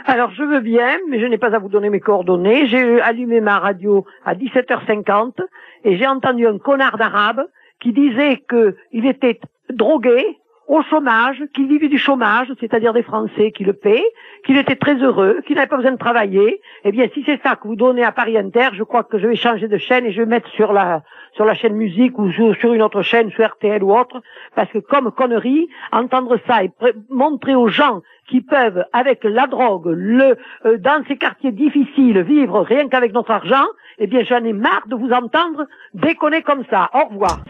Alors, je veux bien, mais je n'ai pas à vous donner mes coordonnées. J'ai allumé ma radio à 17h50 et j'ai entendu un connard d'arabe qui disait qu'il était drogué, au chômage, qu'il vivait du chômage, c'est-à-dire des Français qui le paient, qu'il était très heureux, qu'il n'avait pas besoin de travailler. Eh bien, si c'est ça que vous donnez à Paris Inter, je crois que je vais changer de chaîne et je vais mettre sur la chaîne musique ou sur une autre chaîne, sur RTL ou autre, parce que comme connerie, entendre ça et montrer aux gens qui peuvent, avec la drogue, dans ces quartiers difficiles, vivre rien qu'avec notre argent, eh bien, j'en ai marre de vous entendre déconner comme ça. Au revoir.